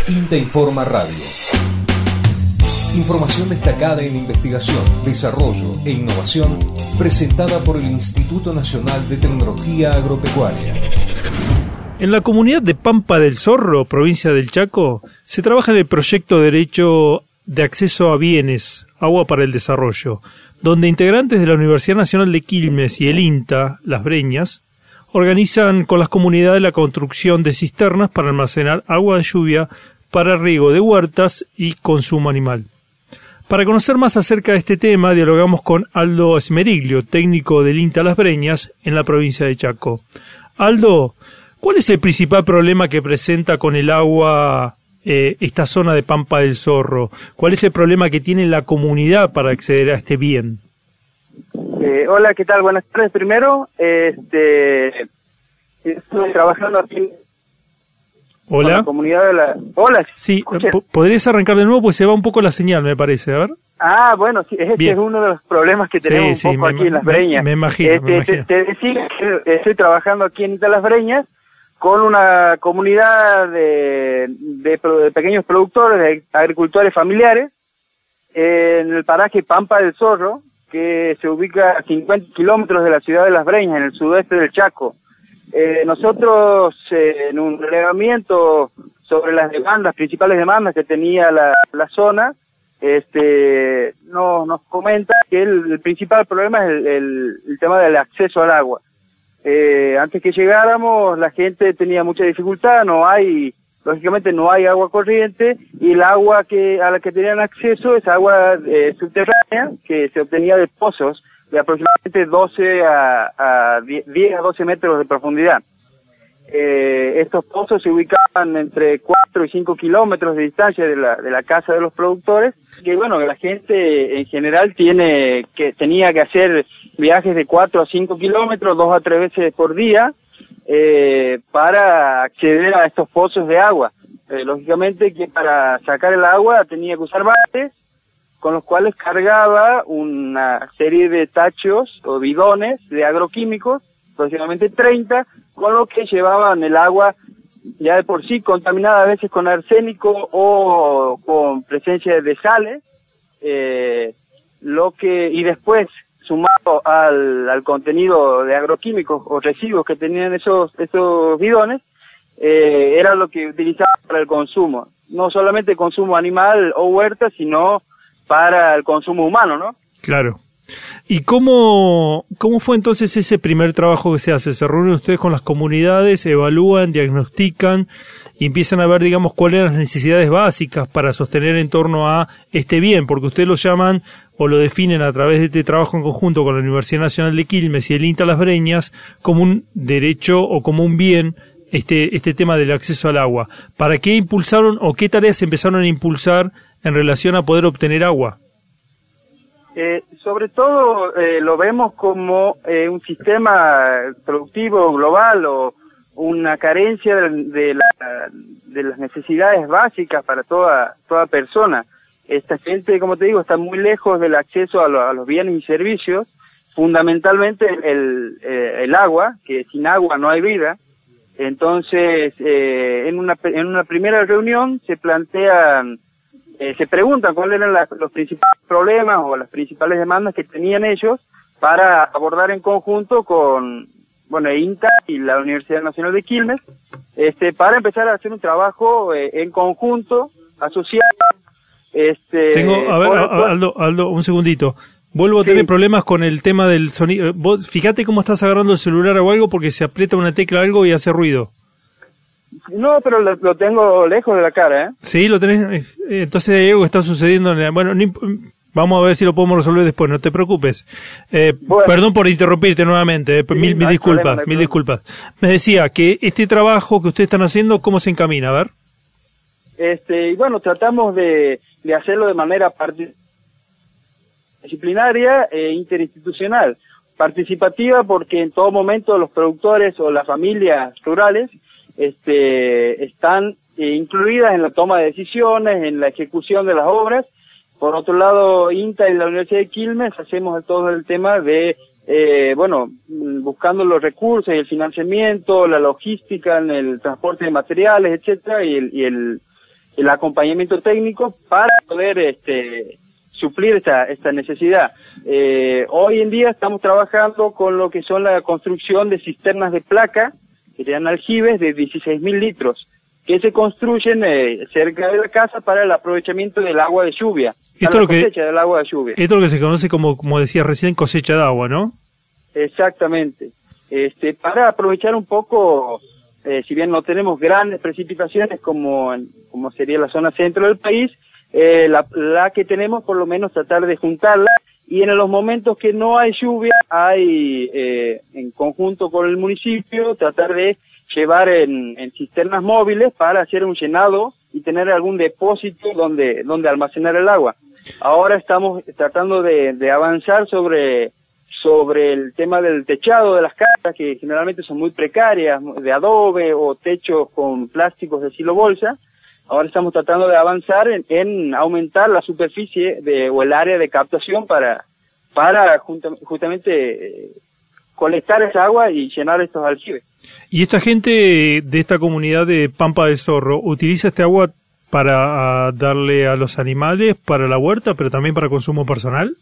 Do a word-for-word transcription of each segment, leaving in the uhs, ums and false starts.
INTA Informa Radio. Información destacada en investigación, desarrollo e innovación presentada por el Instituto Nacional de Tecnología Agropecuaria. En la comunidad de Pampa del Zorro, provincia del Chaco, se trabaja en el proyecto de Derecho de Acceso a Bienes, Agua para el Desarrollo, donde integrantes de la Universidad Nacional de Quilmes y el INTA, Las Breñas, organizan con las comunidades la construcción de cisternas para almacenar agua de lluvia para riego de huertas y consumo animal. Para conocer más acerca de este tema, dialogamos con Aldo Esmeriglio, técnico del INTA Las Breñas en la provincia de Chaco. Aldo, ¿cuál es el principal problema que presenta con el agua eh, esta zona de Pampa del Zorro? ¿Cuál es el problema que tiene la comunidad para acceder a este bien? Eh, hola, ¿qué tal? Buenas tardes. Primero, este, estoy trabajando aquí. Hola. Con la comunidad de la... Hola. Sí, ¿podrías arrancar de nuevo? Pues se va un poco la señal, me parece. A ver. Ah, bueno, sí, este Bien. es uno de los problemas que tenemos sí, un poco sí, aquí me, en Las Breñas. Me, me imagino, este, me imagino. Te, te decía que estoy trabajando aquí en Las Breñas con una comunidad de, de, de pequeños productores, de agricultores familiares, en el paraje Pampa del Zorro, que se ubica a cincuenta kilómetros de la ciudad de Las Breñas, en el sudeste del Chaco. Eh, nosotros, eh, en un relevamiento sobre las demandas, principales demandas que tenía la, la zona, este, no, nos comenta que el, el principal problema es el, el, el tema del acceso al agua. Eh, antes que llegáramos, la gente tenía mucha dificultad, no hay, lógicamente no hay agua corriente, y el agua que a la que tenían acceso es agua eh, subterránea, que se obtenía de pozos de aproximadamente doce a diez a doce metros de profundidad. Eh, estos pozos se ubicaban entre cuatro y cinco kilómetros de distancia de la, de la casa de los productores, que bueno, la gente en general tiene que tenía que hacer viajes de cuatro a cinco kilómetros, dos a tres veces por día, eh, para acceder a estos pozos de agua. Eh, lógicamente que para sacar el agua tenía que usar baldes, con los cuales cargaba una serie de tachos o bidones de agroquímicos, aproximadamente treinta, con lo que llevaban el agua ya de por sí contaminada a veces con arsénico o con presencia de sales, eh, lo que y después sumado al, al contenido de agroquímicos o residuos que tenían esos esos bidones, eh, era lo que utilizaban para el consumo, no solamente consumo animal o huerta, sino para el consumo humano, ¿no? Claro. ¿Y cómo, cómo fue entonces ese primer trabajo que se hace? ¿Se reúnen ustedes con las comunidades, evalúan, diagnostican y empiezan a ver, digamos, cuáles eran las necesidades básicas para sostener en torno a este bien? Porque ustedes lo llaman o lo definen a través de este trabajo en conjunto con la Universidad Nacional de Quilmes y el INTA Las Breñas como un derecho o como un bien, este, este tema del acceso al agua. ¿Para qué impulsaron o qué tareas empezaron a impulsar en relación a poder obtener agua? Eh, sobre todo eh, lo vemos como eh, un sistema productivo global o una carencia de, de, la, de las necesidades básicas para toda toda persona. Esta gente, como te digo, está muy lejos del acceso a, lo, a los bienes y servicios, fundamentalmente el, eh, el agua, que sin agua no hay vida. Entonces, eh, en una en una primera reunión se plantean Eh, se preguntan cuáles eran la, los principales problemas o las principales demandas que tenían ellos para abordar en conjunto con, bueno, INTA y la Universidad Nacional de Quilmes, este, para empezar a hacer un trabajo eh, en conjunto, asociado. Este, Tengo, a ver, por, Aldo, Aldo, un segundito. Vuelvo a sí. tener problemas con el tema del sonido. Vos, fíjate cómo estás agarrando el celular o algo porque se aprieta una tecla o algo y hace ruido. No, pero lo, lo tengo lejos de la cara, ¿eh? Sí, lo tenés. Entonces hay algo que está sucediendo. En la, bueno, ni, vamos a ver si lo podemos resolver después, no te preocupes. Eh, bueno. Perdón por interrumpirte nuevamente, eh, sí, mil, mil no disculpas, problema, no mil disculpas. Me decía que este trabajo que ustedes están haciendo, ¿cómo se encamina? A ver. Este, y bueno, tratamos de, de hacerlo de manera disciplinaria e interinstitucional. Participativa porque en todo momento los productores o las familias rurales este, están eh, incluidas en la toma de decisiones, en la ejecución de las obras. Por otro lado, INTA y la Universidad de Quilmes hacemos todo el tema de, eh, bueno, buscando los recursos y el financiamiento, la logística en el transporte de materiales, etcétera, y el, y el, el acompañamiento técnico para poder este, suplir esta, esta necesidad. Eh, hoy en día estamos trabajando con lo que son la construcción de cisternas de placa, que serían aljibes de dieciséis mil litros, que se construyen eh, cerca de la casa para el aprovechamiento del agua de lluvia, esto la lo que, cosecha del agua de lluvia. Esto es lo que se conoce como, como decía recién, cosecha de agua, ¿no? Exactamente. Este, para aprovechar un poco, eh, si bien no tenemos grandes precipitaciones como, en, como sería la zona centro del país, eh, la, la que tenemos por lo menos tratar de juntarla, y en los momentos que no hay lluvia, hay eh, en conjunto con el municipio tratar de llevar en, en cisternas móviles para hacer un llenado y tener algún depósito donde, donde almacenar el agua. Ahora estamos tratando de, de avanzar sobre sobre el tema del techado de las casas, que generalmente son muy precarias, de adobe o techos con plásticos de silo bolsa. Ahora estamos tratando de avanzar en, en aumentar la superficie de, o el área de captación para, para junta, justamente eh, colectar esa agua y llenar estos aljibes. ¿Y esta gente de esta comunidad de Pampa del Zorro utiliza este agua para darle a los animales, para la huerta, pero también para consumo personal?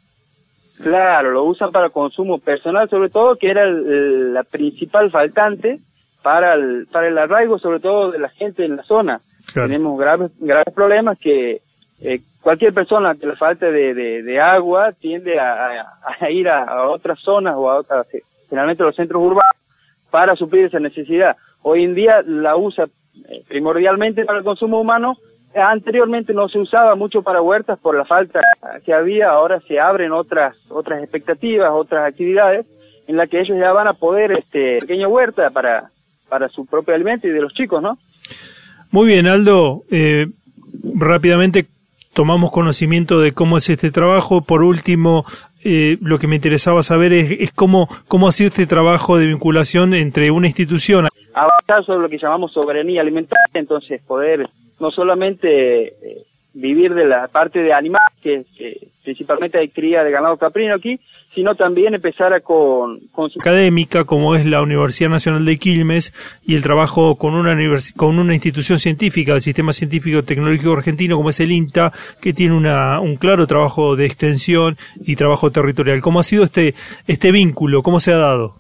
Claro, lo usan para consumo personal, sobre todo, que era el, el, la principal faltante para el, para el arraigo, sobre todo de la gente en la zona. Claro. Tenemos graves graves problemas que eh, cualquier persona que le falte de, de, de agua tiende a, a, a ir a, a otras zonas o a otras, generalmente a los centros urbanos, para suplir esa necesidad. Hoy en día la usa eh, primordialmente para el consumo humano. Anteriormente no se usaba mucho para huertas por la falta que había. Ahora se abren otras otras expectativas, otras actividades en las que ellos ya van a poder este pequeña huerta para para su propio alimento y de los chicos, ¿no? Muy bien, Aldo. Eh, rápidamente tomamos conocimiento de cómo es este trabajo. Por último, eh, lo que me interesaba saber es, es cómo cómo ha sido este trabajo de vinculación entre una institución. Avanzar sobre lo que llamamos soberanía alimentaria, entonces poder no solamente eh, vivir de la parte de animales, que, que principalmente hay cría de ganado caprino aquí, sino también empezar a con, con su académica, como es la Universidad Nacional de Quilmes, y el trabajo con una univers... con una institución científica del Sistema Científico Tecnológico Argentino, como es el INTA, que tiene una, un claro trabajo de extensión y trabajo territorial. ¿Cómo ha sido este, este vínculo? ¿Cómo se ha dado?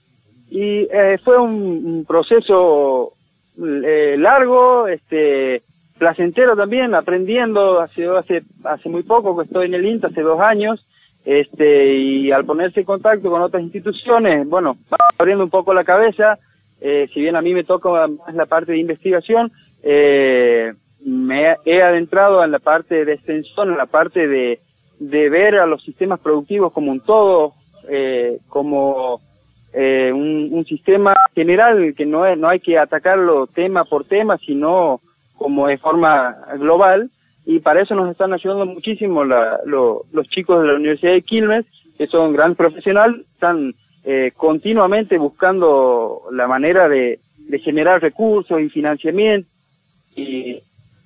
Y eh, fue un, un proceso eh, largo, este placentero también, aprendiendo hace hace hace muy poco, que estoy en el INTA, hace dos años, este y al ponerse en contacto con otras instituciones, bueno, va abriendo un poco la cabeza. Eh, si bien a mí me toca más la parte de investigación, eh, me he adentrado en la parte de extensión, en la parte de, de ver a los sistemas productivos como un todo, eh, como eh, un, un sistema general, que no es, no hay que atacarlo tema por tema, sino como de forma global, y para eso nos están ayudando muchísimo la, lo, los chicos de la Universidad de Quilmes, que son grandes profesionales, están eh, continuamente buscando la manera de, de generar recursos y financiamiento. Y...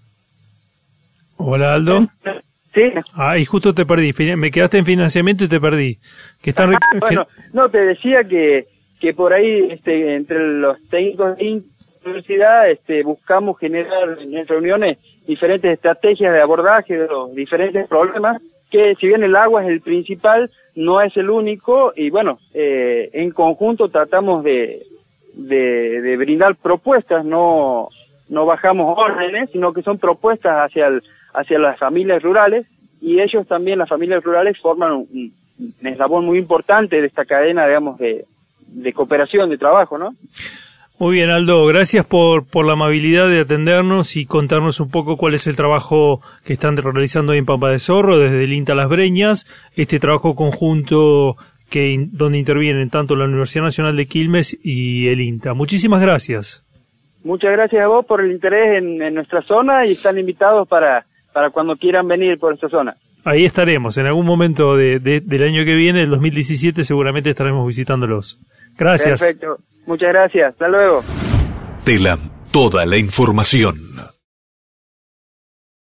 Hola, Aldo. Sí. Ah, y justo te perdí, me quedaste en financiamiento y te perdí. Que están... bueno, no, te decía que, que por ahí, este, entre los técnicos de universidad, este, buscamos generar en reuniones diferentes estrategias de abordaje de los diferentes problemas, que si bien el agua es el principal, no es el único, y bueno, eh, en conjunto tratamos de, de, de brindar propuestas, no, no bajamos órdenes, sino que son propuestas hacia el, hacia las familias rurales, y ellos también, las familias rurales, forman un, un eslabón muy importante de esta cadena, digamos, de, de cooperación, de trabajo, ¿no? Muy bien, Aldo, gracias por, por la amabilidad de atendernos y contarnos un poco cuál es el trabajo que están realizando ahí en Pampa del Zorro, desde el INTA Las Breñas, este trabajo conjunto que donde intervienen tanto la Universidad Nacional de Quilmes y el INTA. Muchísimas gracias. Muchas gracias a vos por el interés en, en nuestra zona, y están invitados para, para cuando quieran venir por esta zona. Ahí estaremos, en algún momento de, de, del año que viene, el dos mil diecisiete, seguramente estaremos visitándolos. Gracias. Perfecto. Muchas gracias. Hasta luego. Telam, toda la información.